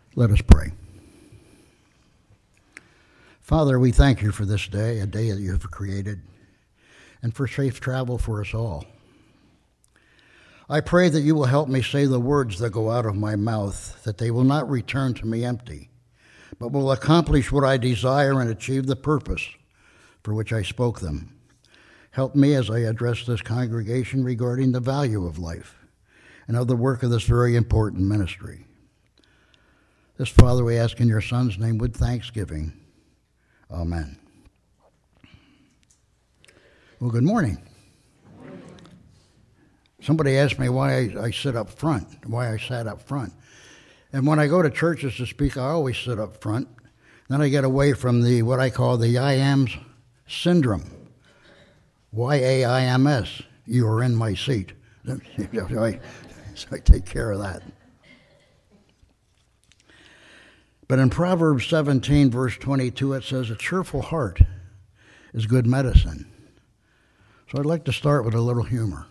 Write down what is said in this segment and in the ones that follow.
Let us pray. Father, we thank you for this day, a day that you have created, and for safe travel for us all. I pray that you will help me say the words that go out of my mouth, that they will not return to me empty, but will accomplish what I desire and achieve the purpose for which I spoke them. Help me as I address this congregation regarding the value of life and of the work of this very important ministry. This, Father, we ask in your Son's name with thanksgiving. Amen. Well, good morning. Somebody asked me why I sit up front, why I sat up front. And when I go to churches to speak, I always sit up front. Then I get away from what I call the IAMS syndrome. YAIMS, you are in my seat. So I take care of that. But in Proverbs 17, verse 22, it says, a cheerful heart is good medicine. So I'd like to start with a little humor.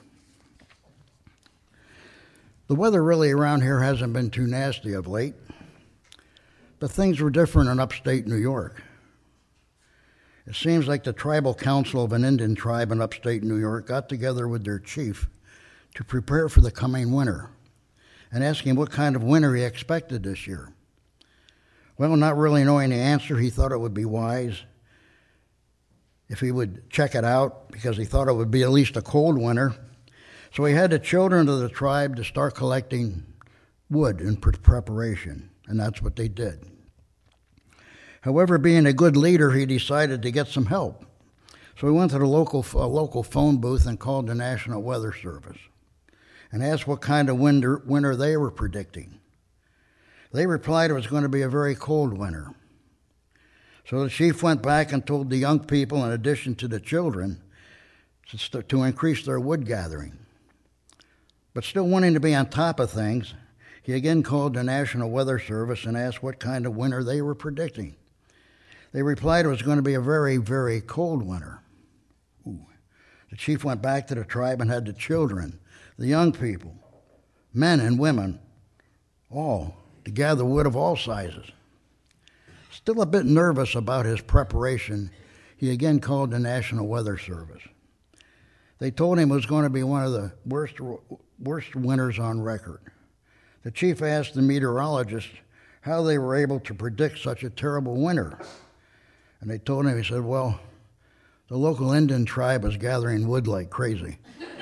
The weather really around here hasn't been too nasty of late, but things were different in upstate New York. It seems like the tribal council of an Indian tribe in upstate New York got together with their chief to prepare for the coming winter and ask him what kind of winter he expected this year. Well, not really knowing the answer, he thought it would be wise if he would check it out because he thought it would be at least a cold winter. So he had the children of the tribe to start collecting wood in preparation, and that's what they did. However, being a good leader, he decided to get some help. So he went to the local phone booth and called the National Weather Service and asked what kind of winter they were predicting. They replied it was going to be a very cold winter. So the chief went back and told the young people, in addition to the children, to increase their wood gathering. But still wanting to be on top of things, he again called the National Weather Service and asked what kind of winter they were predicting. They replied it was going to be a very, very cold winter. Ooh. The chief went back to the tribe and had the children, the young people, men and women, all to gather wood of all sizes. Still a bit nervous about his preparation, he again called the National Weather Service. They told him it was going to be one of the worst winters on record. The chief asked the meteorologist how they were able to predict such a terrible winter. And they told him, he said, well, the local Indian tribe is gathering wood like crazy.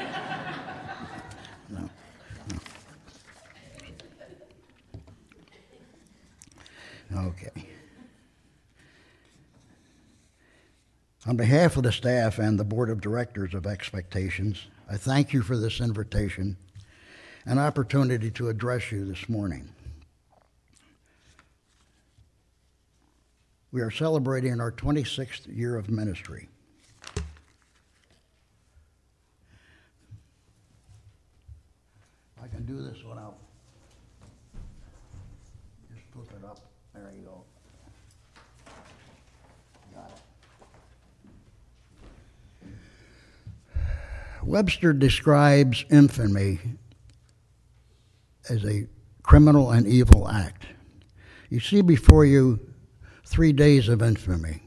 No. Okay. On behalf of the staff and the board of directors of Expectations, I thank you for this invitation and opportunity to address you this morning. We are celebrating our 26th year of ministry. I can do this without, just flip it up. There you go. Got it. Webster describes infamy as a criminal and evil act. You see before you 3 days of infamy.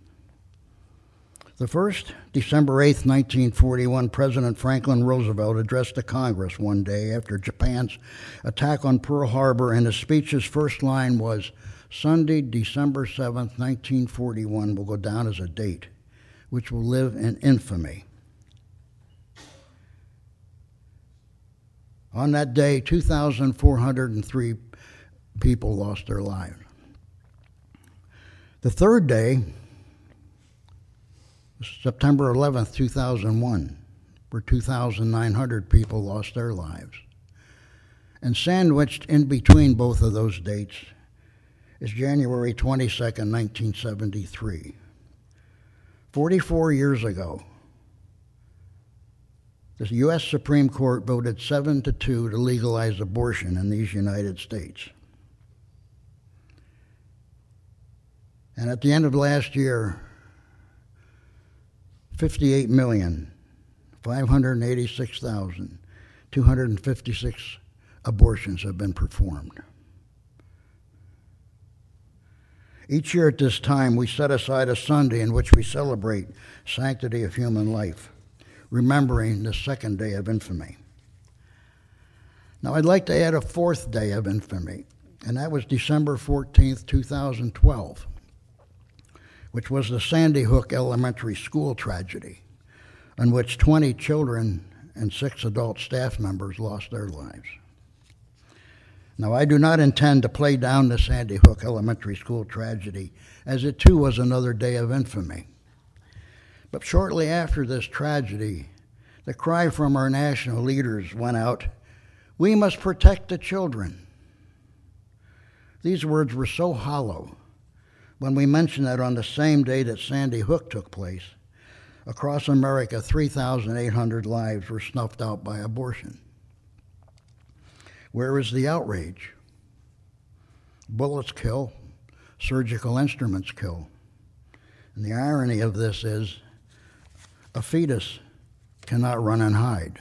The first, December 8th, 1941, President Franklin Roosevelt addressed the Congress one day after Japan's attack on Pearl Harbor, and his speech's first line was, Sunday, December 7th, 1941 will go down as a date which will live in infamy. On that day, 2,403 people lost their lives. The third day, September 11th, 2001, where 2,900 people lost their lives. And sandwiched in between both of those dates is January 22nd, 1973. 44 years ago, the U.S. Supreme Court voted 7-2 to legalize abortion in these United States. And at the end of last year, 58,586,256 abortions have been performed. Each year at this time, we set aside a Sunday in which we celebrate sanctity of human life, remembering the second day of infamy. Now, I'd like to add a fourth day of infamy, and that was December 14th, 2012, which was the Sandy Hook Elementary School tragedy, in which 20 children and 6 adult staff members lost their lives. Now, I do not intend to play down the Sandy Hook Elementary School tragedy, as it too was another day of infamy. But shortly after this tragedy, the cry from our national leaders went out, "We must protect the children." These words were so hollow when we mentioned that on the same day that Sandy Hook took place, across America, 3,800 lives were snuffed out by abortion. Where is the outrage? Bullets kill, surgical instruments kill. And the irony of this is a fetus cannot run and hide.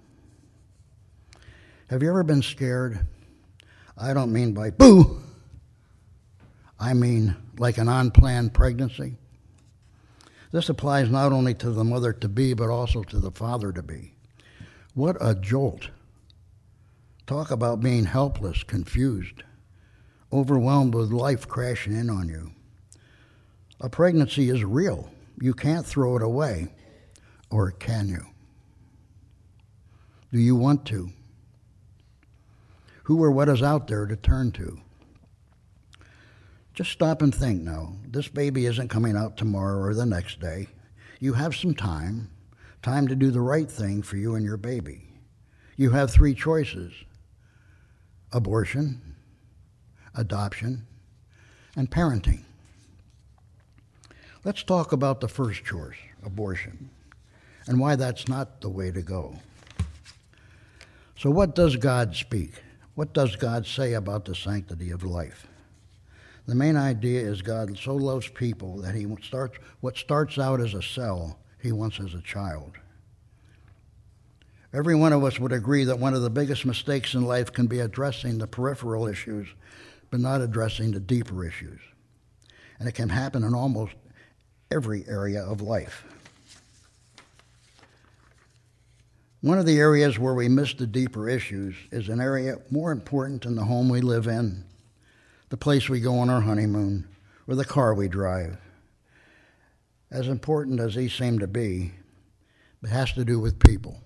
Have you ever been scared? I don't mean by boo. I mean like an unplanned pregnancy. This applies not only to the mother-to-be, but also to the father-to-be. What a jolt. Talk about being helpless, confused, overwhelmed with life crashing in on you. A pregnancy is real. You can't throw it away, or can you? Do you want to? Who or what is out there to turn to? Just stop and think now. This baby isn't coming out tomorrow or the next day. You have some time to do the right thing for you and your baby. You have 3 choices: abortion, adoption, and parenting. Let's talk about the first choice, abortion, and why that's not the way to go. So what does God speak? What does God say about the sanctity of life? The main idea is God so loves people that what starts out as a cell, he wants as a child. Every one of us would agree that one of the biggest mistakes in life can be addressing the peripheral issues, but not addressing the deeper issues. And it can happen in almost every area of life. One of the areas where we miss the deeper issues is an area more important than the home we live in, the place we go on our honeymoon, or the car we drive. As important as these seem to be, it has to do with people.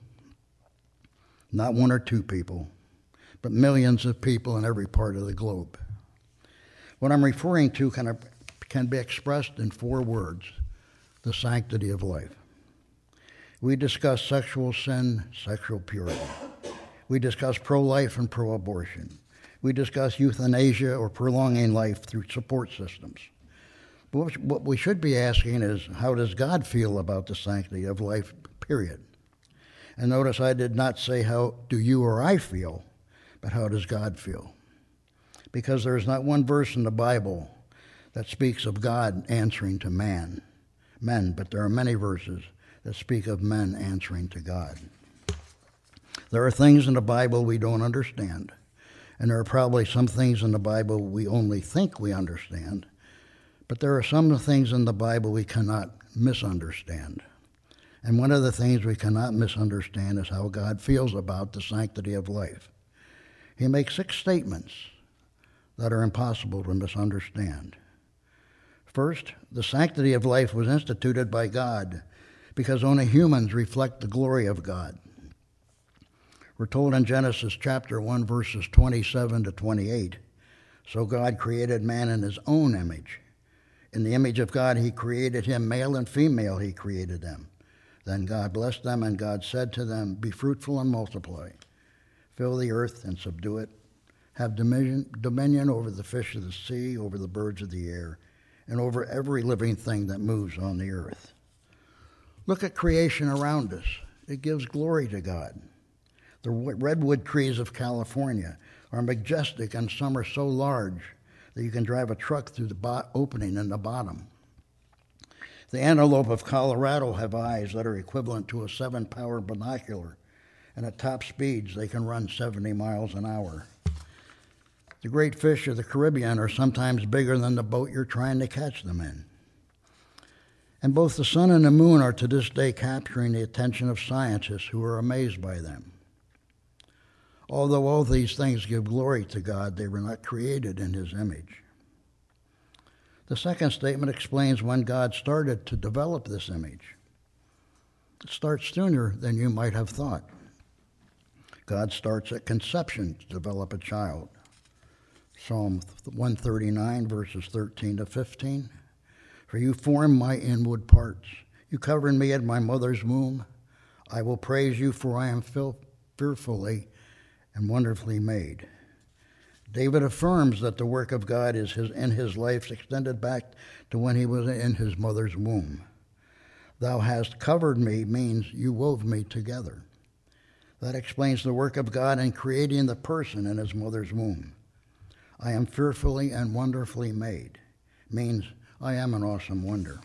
Not 1 or 2 people, but millions of people in every part of the globe. What I'm referring to can be expressed in 4 words: the sanctity of life. We discuss sexual sin, sexual purity. We discuss pro-life and pro-abortion. We discuss euthanasia or prolonging life through support systems. But what we should be asking is, how does God feel about the sanctity of life, period? And notice I did not say how do you or I feel, but how does God feel? Because there is not one verse in the Bible that speaks of God answering to men, but there are many verses that speak of men answering to God. There are things in the Bible we don't understand, and there are probably some things in the Bible we only think we understand, but there are some things in the Bible we cannot misunderstand. And one of the things we cannot misunderstand is how God feels about the sanctity of life. He makes 6 statements that are impossible to misunderstand. First, the sanctity of life was instituted by God because only humans reflect the glory of God. We're told in Genesis chapter 1, verses 27 to 28, so God created man in his own image. In the image of God he created him, male and female he created them. Then God blessed them, and God said to them, "Be fruitful and multiply. Fill the earth and subdue it. Have dominion over the fish of the sea, over the birds of the air, and over every living thing that moves on the earth." Look at creation around us. It gives glory to God. The redwood trees of California are majestic, and some are so large that you can drive a truck through the opening in the bottom. The antelope of Colorado have eyes that are equivalent to a 7-power binocular, and at top speeds they can run 70 miles an hour. The great fish of the Caribbean are sometimes bigger than the boat you're trying to catch them in. And both the sun and the moon are to this day capturing the attention of scientists who are amazed by them. Although all these things give glory to God, they were not created in His image. The second statement explains when God started to develop this image. It starts sooner than you might have thought. God starts at conception to develop a child. Psalm 139, verses 13 to 15. For you formed my inward parts. You covered me at my mother's womb. I will praise you, for I am fearfully and wonderfully made. David affirms that the work of God is in his life extended back to when he was in his mother's womb. Thou hast covered me means you wove me together. That explains the work of God in creating the person in his mother's womb. I am fearfully and wonderfully made means I am an awesome wonder.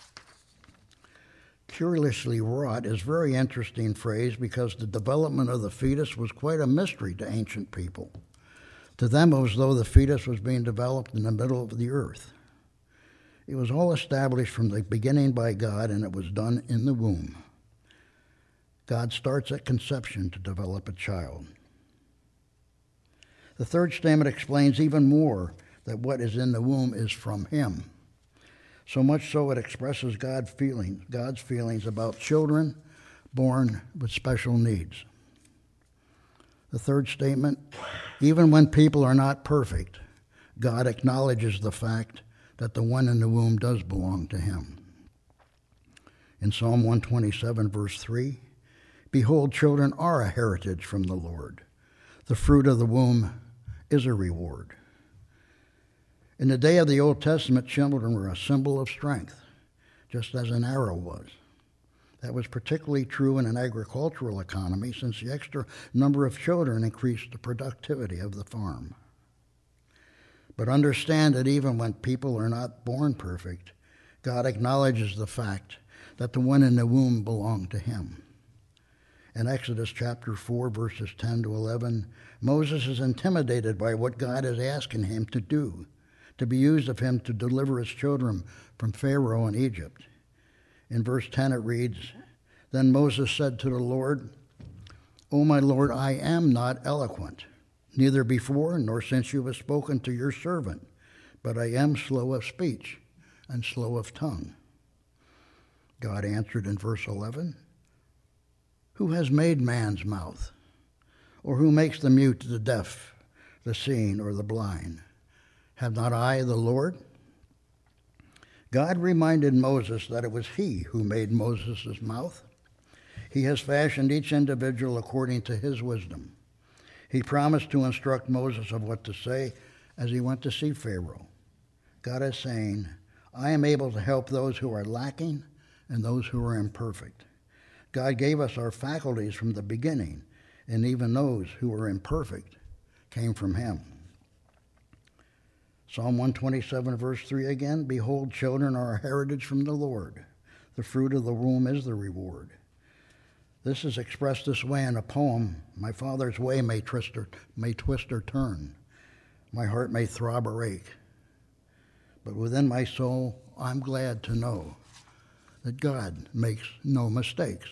Curiously wrought is a very interesting phrase because the development of the fetus was quite a mystery to ancient people. To them, it was as though the fetus was being developed in the middle of the earth. It was all established from the beginning by God, and it was done in the womb. God starts at conception to develop a child. The third statement explains even more that what is in the womb is from Him. So much so it expresses God's feelings about children born with special needs. The third statement, even when people are not perfect, God acknowledges the fact that the one in the womb does belong to Him. In Psalm 127, verse 3, behold, children are a heritage from the Lord. The fruit of the womb is a reward. In the day of the Old Testament, children were a symbol of strength, just as an arrow was. That was particularly true in an agricultural economy, since the extra number of children increased the productivity of the farm. But understand that even when people are not born perfect, God acknowledges the fact that the one in the womb belonged to Him. In Exodus chapter 4, verses 10 to 11, Moses is intimidated by what God is asking him to do, to be used of him to deliver his children from Pharaoh in Egypt. In verse 10 it reads, Then Moses said to the Lord, O my Lord, I am not eloquent, neither before nor since you have spoken to your servant, but I am slow of speech and slow of tongue. God answered in verse 11, Who has made man's mouth? Or who makes the mute, the deaf, the seeing, or the blind? Have not I, the Lord? God reminded Moses that it was He who made Moses' mouth. He has fashioned each individual according to His wisdom. He promised to instruct Moses of what to say as he went to see Pharaoh. God is saying, I am able to help those who are lacking and those who are imperfect. God gave us our faculties from the beginning, and even those who are imperfect came from Him. Psalm 127, verse 3 again, Behold, children are a heritage from the Lord. The fruit of the womb is the reward. This is expressed this way in a poem. My father's way may twist or turn. My heart may throb or ache. But within my soul, I'm glad to know that God makes no mistakes.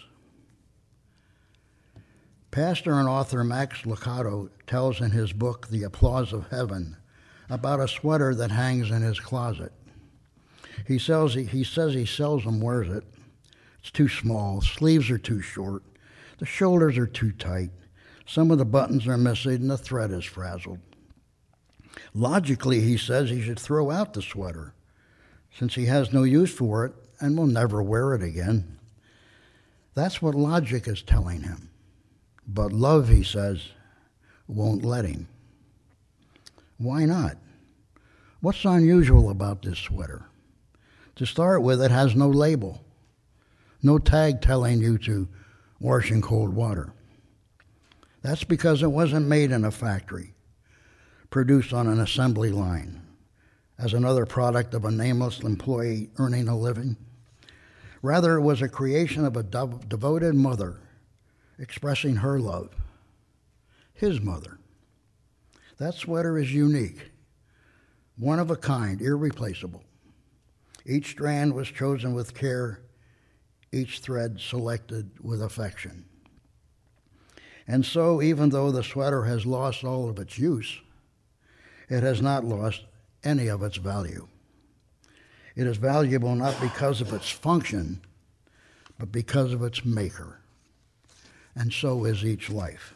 Pastor and author Max Lucado tells in his book, The Applause of Heaven, about a sweater that hangs in his closet. He says he seldom wears it. It's too small, sleeves are too short, the shoulders are too tight, some of the buttons are missing, and the thread is frazzled. Logically, he says he should throw out the sweater, since he has no use for it and will never wear it again. That's what logic is telling him. But love, he says, won't let him. Why not? What's unusual about this sweater? To start with, it has no label, no tag telling you to wash in cold water. That's because it wasn't made in a factory, produced on an assembly line, as another product of a nameless employee earning a living. Rather, it was a creation of a devoted mother expressing her love, His mother. That sweater is unique, one of a kind, irreplaceable. Each strand was chosen with care, each thread selected with affection. And so, even though the sweater has lost all of its use, it has not lost any of its value. It is valuable not because of its function, but because of its maker. And so is each life.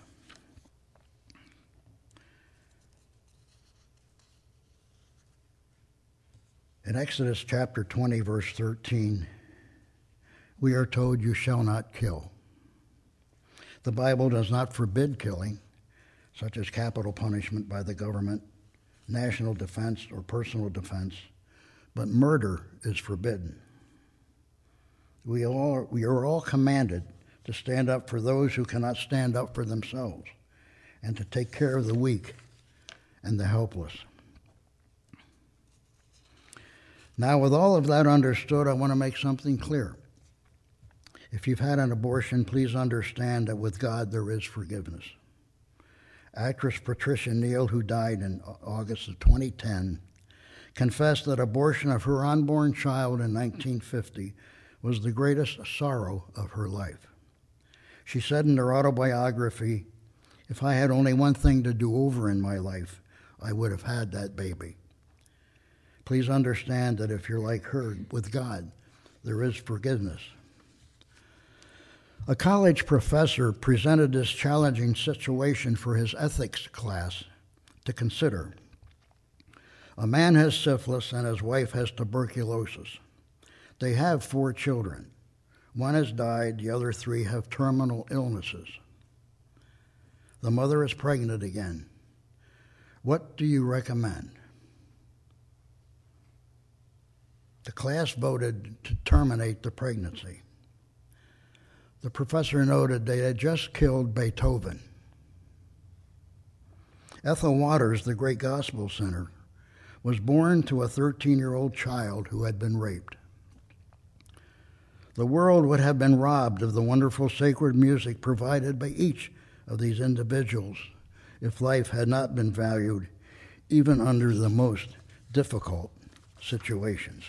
In Exodus chapter 20, verse 13, we are told, "You shall not kill." The Bible does not forbid killing, such as capital punishment by the government, national defense, or personal defense, but murder is forbidden. We are all commanded to stand up for those who cannot stand up for themselves and to take care of the weak and the helpless. Now, with all of that understood, I want to make something clear. If you've had an abortion, please understand that with God there is forgiveness. Actress Patricia Neal, who died in August of 2010, confessed that abortion of her unborn child in 1950 was the greatest sorrow of her life. She said in her autobiography, "If I had only one thing to do over in my life, I would have had that baby." Please understand that if you're like her, with God, there is forgiveness. A college professor presented this challenging situation for his ethics class to consider. A man has syphilis and his wife has tuberculosis. They have 4 children. One has died, the other 3 have terminal illnesses. The mother is pregnant again. What do you recommend? The class voted to terminate the pregnancy. The professor noted they had just killed Beethoven. Ethel Waters, the great gospel singer, was born to a 13-year-old child who had been raped. The world would have been robbed of the wonderful sacred music provided by each of these individuals if life had not been valued, even under the most difficult situations.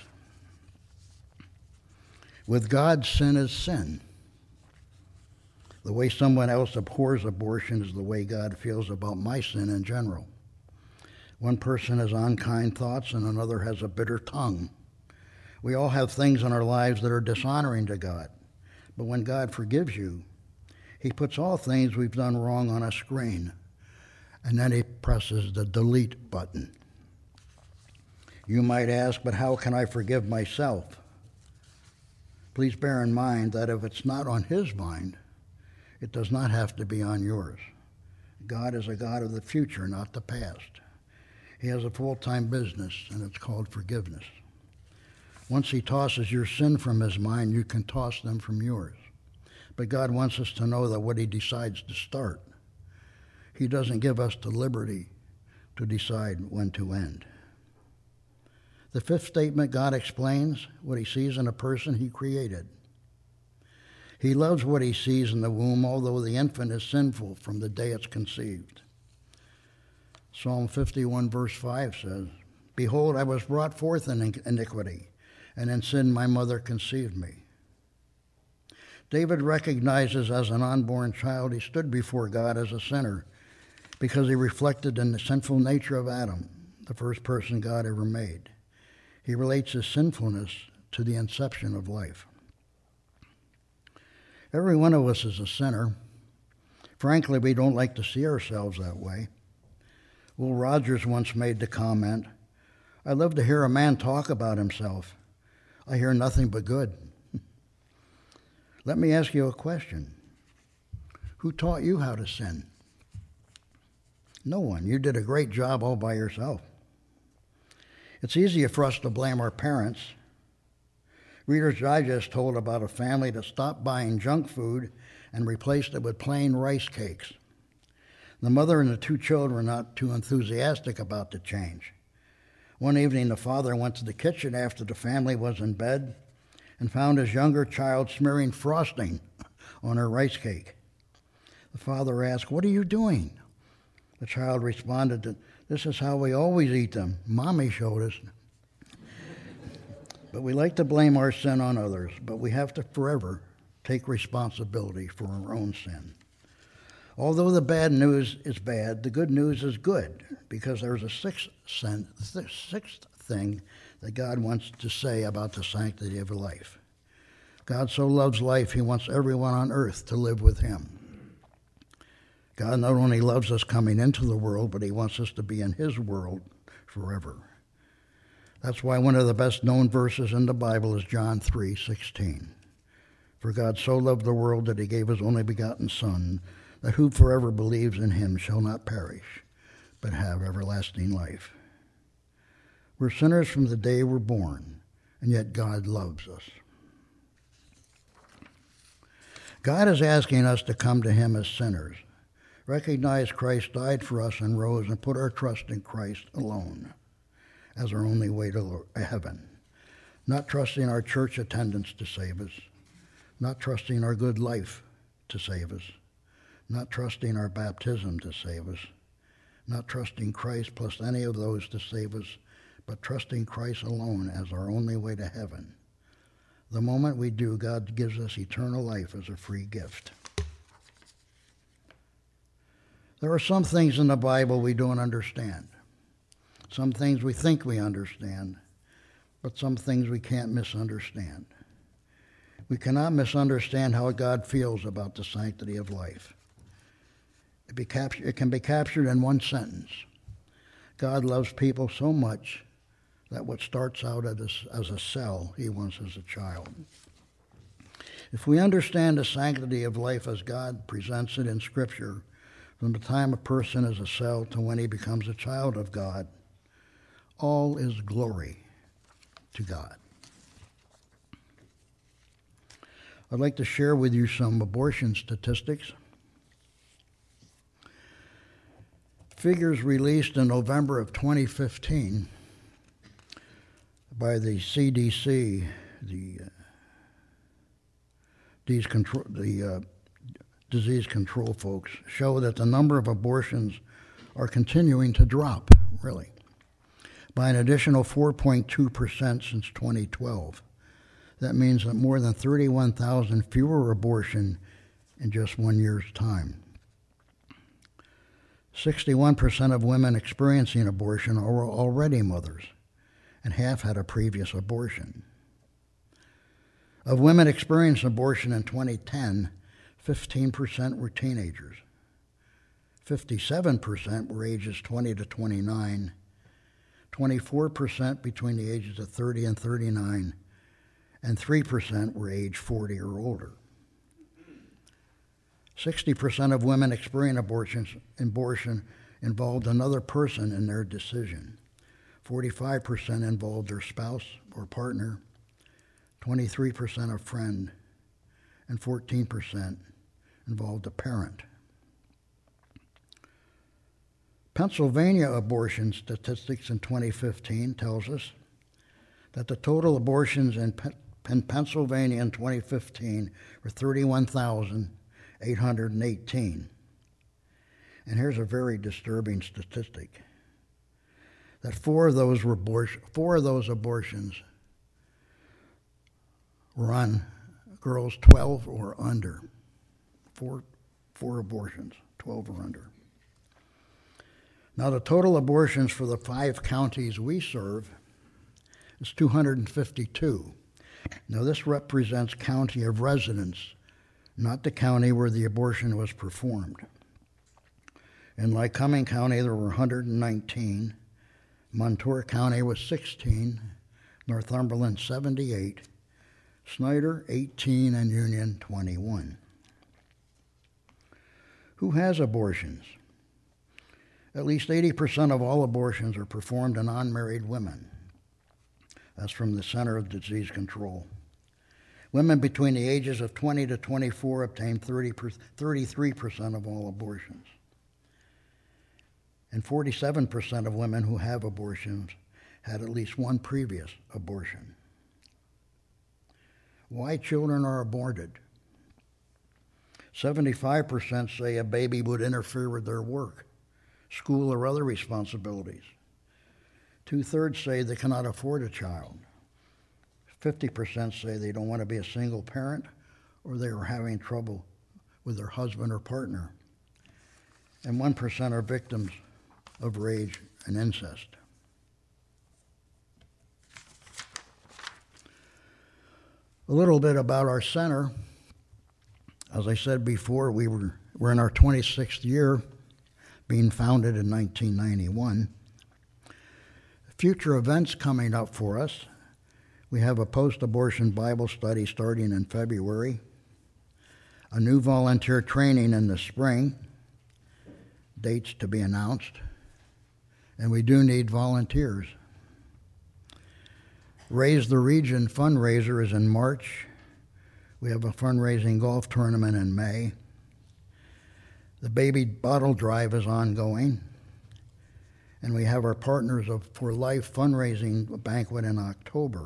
With God, sin is sin. The way someone else abhors abortion is the way God feels about my sin in general. One person has unkind thoughts and another has a bitter tongue. We all have things in our lives that are dishonoring to God. But when God forgives you, he puts all things we've done wrong on a screen, and then he presses the delete button. You might ask, but how can I forgive myself? Please bear in mind that if it's not on his mind, it does not have to be on yours. God is a God of the future, not the past. He has a full-time business, and it's called forgiveness. Once he tosses your sin from his mind, you can toss them from yours. But God wants us to know that what he decides to start, he doesn't give us the liberty to decide when to end. The 5th statement, God explains what he sees in a person he created. He loves what he sees in the womb, although the infant is sinful from the day it's conceived. Psalm 51, verse 5 says, "Behold, I was brought forth in iniquity, and in sin my mother conceived me." David recognizes as an unborn child he stood before God as a sinner because he reflected in the sinful nature of Adam, the first person God ever made. He relates his sinfulness to the inception of life. Every one of us is a sinner. Frankly, we don't like to see ourselves that way. Will Rogers once made the comment, "I love to hear a man talk about himself. I hear nothing but good." Let me ask you a question. Who taught you how to sin? No one. You did a great job all by yourself. It's easier for us to blame our parents. Reader's Digest told about a family that stopped buying junk food and replaced it with plain rice cakes. The mother and the 2 children were not too enthusiastic about the change. One evening, the father went to the kitchen after the family was in bed and found his younger child smearing frosting on her rice cake. The father asked, "What are you doing? The child responded that this is how we always eat them. Mommy showed us. But we like to blame our sin on others, but we have to forever take responsibility for our own sin. Although the bad news is bad, the good news is good, because there's a sixth thing that God wants to say about the sanctity of life. God so loves life, he wants everyone on earth to live with him. God not only loves us coming into the world, but he wants us to be in his world forever. That's why one of the best known verses in the Bible is John 3:16. For God so loved the world that he gave his only begotten Son, that whosoever believes in him shall not perish, but have everlasting life. We're sinners from the day we're born, and yet God loves us. God is asking us to come to him as sinners, recognize Christ died for us and rose, and put our trust in Christ alone as our only way to heaven. Not trusting our church attendance to save us, not trusting our good life to save us, not trusting our baptism to save us, not trusting Christ plus any of those to save us, but trusting Christ alone as our only way to heaven. The moment we do, God gives us eternal life as a free gift. There are some things in the Bible we don't understand. Some things we think we understand, but some things we can't misunderstand. We cannot misunderstand how God feels about the sanctity of life. It can be captured in one sentence. God loves people so much that what starts out as a cell, he wants as a child. If we understand the sanctity of life as God presents it in Scripture, from the time a person is a cell to when he becomes a child of God, all is glory to God. I'd like to share with you some abortion statistics. Figures released in November of 2015 by the CDC, the disease control folks, show that the number of abortions are continuing to drop, really, by an additional 4.2% since 2012. That means that more than 31,000 fewer abortions in just 1 year's time. 61% of women experiencing abortion are already mothers, and half had a previous abortion. Of women experiencing abortion in 2010, 15% were teenagers. 57% were ages 20 to 29, 24% between the ages of 30 and 39, and 3% were age 40 or older. 60% of women experiencing abortion involved another person in their decision. 45% involved their spouse or partner, 23% a friend, and 14% involved a parent. Pennsylvania abortion statistics in 2015 tells us that the total abortions in Pennsylvania in 2015 were 31,818. And here's a very disturbing statistic: that four of those abortions were on girls 12 or under. Four abortions, 12 or under. Now, the total abortions for the 5 counties we serve is 252. Now, this represents county of residence, not the county where the abortion was performed. In Lycoming County, there were 119. Montour County was 16. Northumberland, 78. Snyder, 18. And Union, 21. Who has abortions? At least 80% of all abortions are performed in unmarried women. That's from the Center of Disease Control. Women between the ages of 20 to 24 obtain 33% of all abortions. And 47% of women who have abortions had at least one previous abortion. Why children are aborted? 75% say a baby would interfere with their work. school, or other responsibilities. 2/3 say they cannot afford a child. 50% say they don't want to be a single parent or they are having trouble with their husband or partner. And 1% are victims of rage and incest. A little bit about our center. As I said before, we're in our 26th year, being founded in 1991. Future events coming up for us. We have a post-abortion Bible study starting in February, a new volunteer training in the spring, dates to be announced, and we do need volunteers. Raise the Region fundraiser is in March. We have a fundraising golf tournament in May. The baby bottle drive is ongoing. And we have our Partners for Life fundraising banquet in October.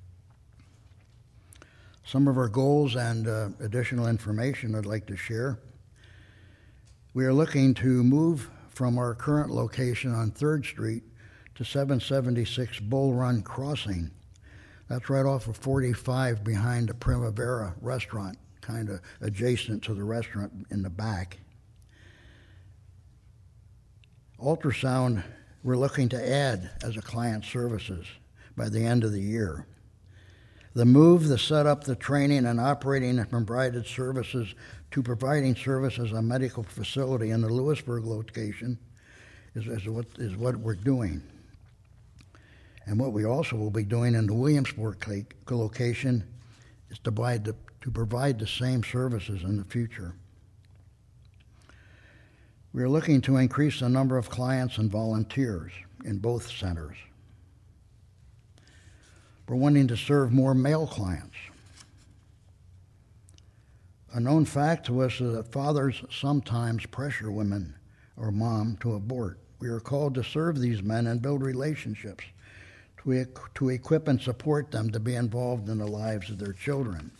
Some of our goals and additional information I'd like to share. We are looking to move from our current location on 3rd Street to 776 Bull Run Crossing. That's right off of 45 behind the Primavera restaurant, kind of adjacent to the restaurant in the back. Ultrasound, we're looking to add as a client services by the end of the year. The move, the setup, the training, and operating and provided services to providing services a medical facility in the Lewisburg location is what we're doing. And what we also will be doing in the Williamsport location is to provide the same services in the future. We are looking to increase the number of clients and volunteers in both centers. We're wanting to serve more male clients. A known fact to us is that fathers sometimes pressure women or mom to abort. We are called to serve these men and build relationships, to equip and support them to be involved in the lives of their children.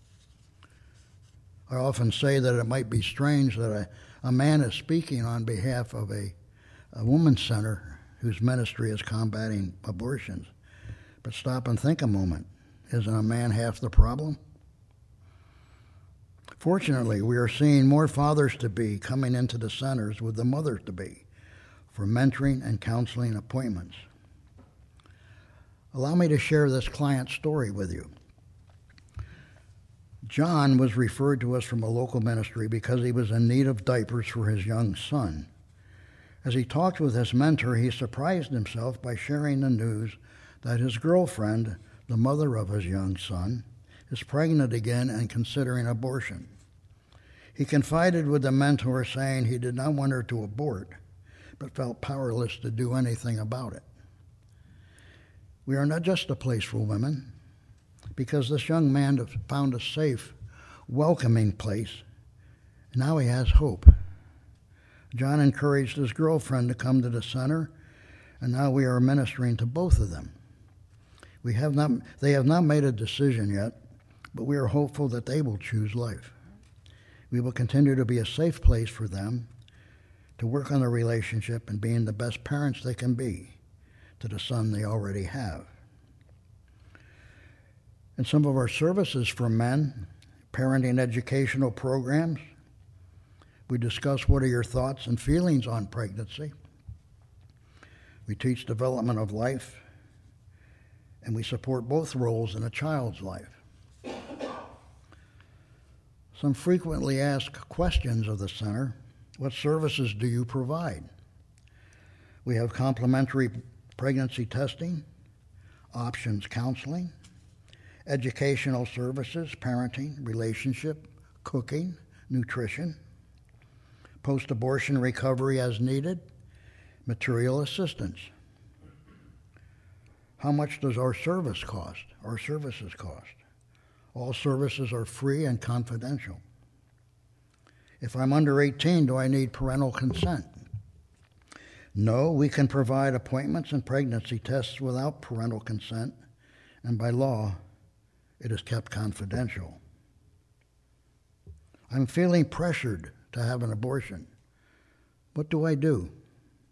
I often say that it might be strange that a man is speaking on behalf of a women's center whose ministry is combating abortions. But stop and think a moment. Isn't a man half the problem? Fortunately, we are seeing more fathers-to-be coming into the centers with the mothers-to-be for mentoring and counseling appointments. Allow me to share this client story with you. John was referred to us from a local ministry because he was in need of diapers for his young son. As he talked with his mentor, he surprised himself by sharing the news that his girlfriend, the mother of his young son, is pregnant again and considering abortion. He confided with the mentor, saying he did not want her to abort, but felt powerless to do anything about it. We are not just a place for women, because this young man found a safe, welcoming place. Now he has hope. John encouraged his girlfriend to come to the center, and now we are ministering to both of them. They have not made a decision yet, but we are hopeful that they will choose life. We will continue to be a safe place for them to work on their relationship and being the best parents they can be to the son they already have. And some of our services for men, parenting educational programs. We discuss what are your thoughts and feelings on pregnancy. We teach development of life, and we support both roles in a child's life. Some frequently asked questions of the center: what services do you provide? We have complimentary pregnancy testing, options counseling, educational services, parenting, relationship, cooking, nutrition, post-abortion recovery as needed, material assistance. How much does our services cost? All services are free and confidential. If I'm under 18, do I need parental consent? No, we can provide appointments and pregnancy tests without parental consent, and by law, it is kept confidential. I'm feeling pressured to have an abortion. What do I do?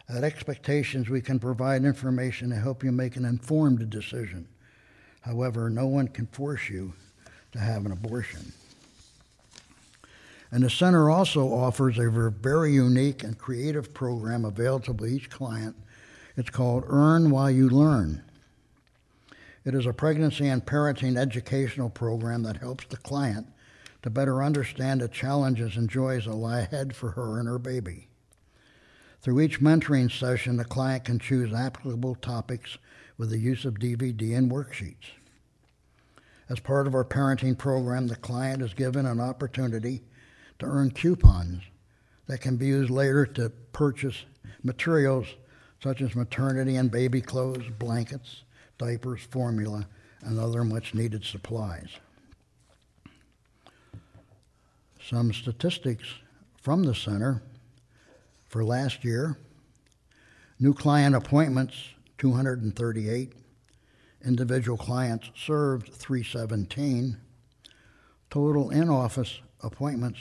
At Expectations, we can provide information to help you make an informed decision. However, no one can force you to have an abortion. And the center also offers a very unique and creative program available to each client. It's called Earn While You Learn. It is a pregnancy and parenting educational program that helps the client to better understand the challenges and joys that lie ahead for her and her baby. Through each mentoring session, the client can choose applicable topics with the use of DVD and worksheets. As part of our parenting program, the client is given an opportunity to earn coupons that can be used later to purchase materials such as maternity and baby clothes, blankets, diapers, formula, and other much-needed supplies. Some statistics from the center for last year: new client appointments, 238. Individual clients served, 317. Total in-office appointments,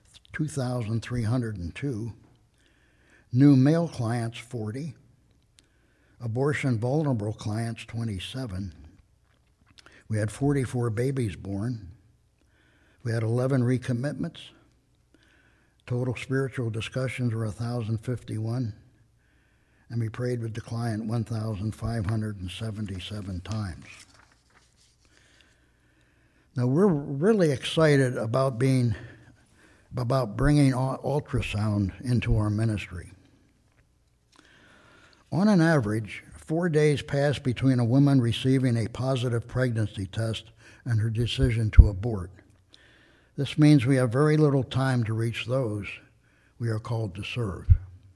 2,302. New male clients, 40. Abortion vulnerable clients, 27. We had 44 babies born. We had 11 recommitments. Total spiritual discussions were 1,051. And we prayed with the client 1,577 times. Now, we're really excited about bringing ultrasound into our ministry. On an average, 4 days pass between a woman receiving a positive pregnancy test and her decision to abort. This means we have very little time to reach those we are called to serve.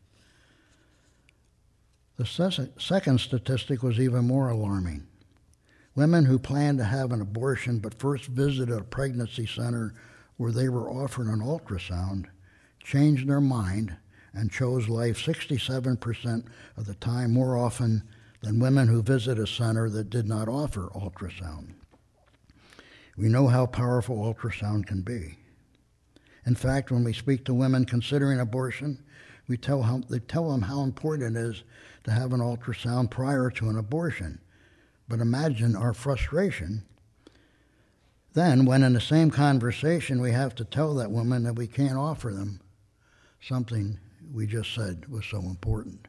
The second statistic was even more alarming. Women who planned to have an abortion but first visited a pregnancy center where they were offered an ultrasound changed their mind and chose life 67% of the time more often than women who visit a center that did not offer ultrasound. We know how powerful ultrasound can be. In fact, when we speak to women considering abortion, they tell them how important it is to have an ultrasound prior to an abortion. But imagine our frustration then when in the same conversation we have to tell that woman that we can't offer them something we just said was so important.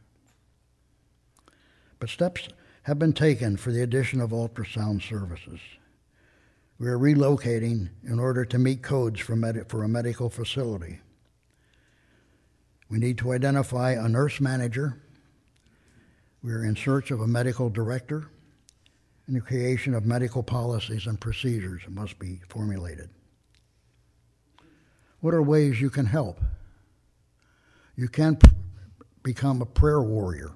But steps have been taken for the addition of ultrasound services. We are relocating in order to meet codes for a medical facility. We need to identify a nurse manager. We are in search of a medical director, and the creation of medical policies and procedures must be formulated. What are ways you can help? You can become a prayer warrior.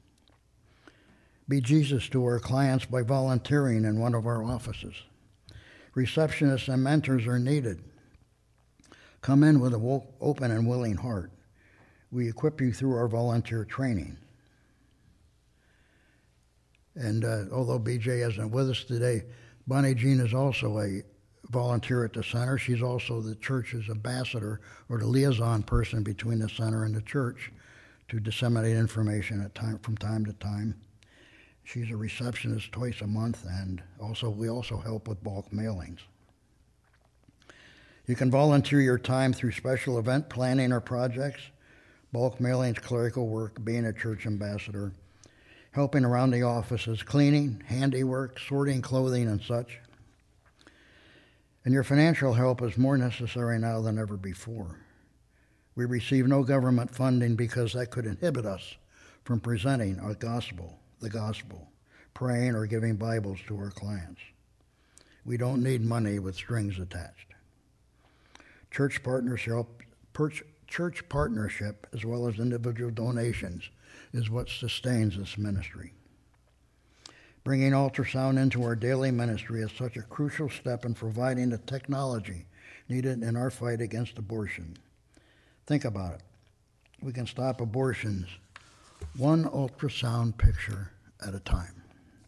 Be Jesus to our clients by volunteering in one of our offices. Receptionists and mentors are needed. Come in with an open and willing heart. We equip you through our volunteer training. And although BJ isn't with us today, Bonnie Jean is also a volunteer at the center. She's also the church's ambassador, or the liaison person between the center and the church, to disseminate information from time to time. She's a receptionist twice a month, and we also help with bulk mailings. You can volunteer your time through special event planning or projects, bulk mailings, clerical work, being a church ambassador, helping around the offices, cleaning, handiwork, sorting clothing, and such. And your financial help is more necessary now than ever before. We receive no government funding because that could inhibit us from presenting the gospel, praying or giving Bibles to our clients. We don't need money with strings attached. Church partnership, as well as individual donations, is what sustains this ministry. Bringing ultrasound into our daily ministry is such a crucial step in providing the technology needed in our fight against abortion. Think about it. We can stop abortions one ultrasound picture at a time.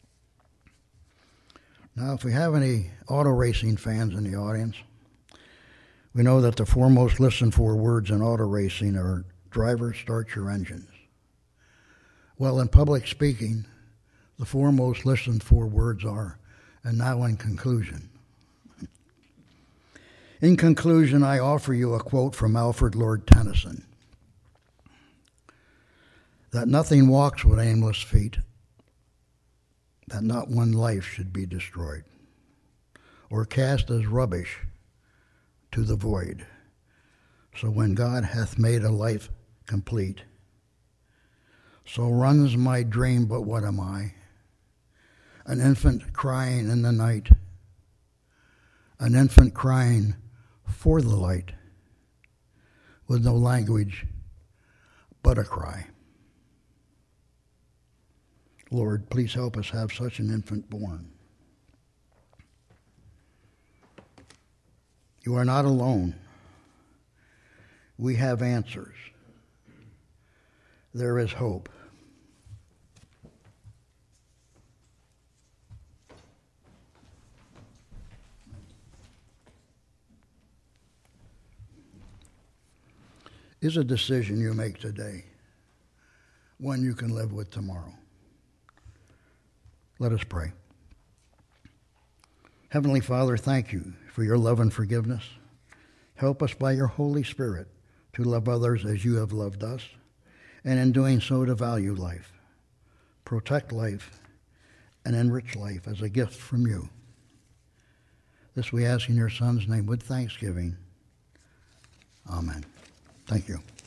Now, if we have any auto racing fans in the audience, we know that the foremost listened for words in auto racing are "driver, start your engines." Well, in public speaking, the four most listened for words are, and now in conclusion. In conclusion, I offer you a quote from Alfred Lord Tennyson: that nothing walks with aimless feet, that not one life should be destroyed, or cast as rubbish to the void. So when God hath made a life complete, so runs my dream, but what am I? An infant crying in the night, an infant crying for the light, with no language but a cry. Lord, please help us have such an infant born. You are not alone. We have answers. There is hope. Is a decision you make today one you can live with tomorrow. Let us pray. Heavenly Father, thank you for your love and forgiveness. Help us by your Holy Spirit to love others as you have loved us, and in doing so to value life, protect life, and enrich life as a gift from you. This we ask in your Son's name with thanksgiving. Amen. Thank you.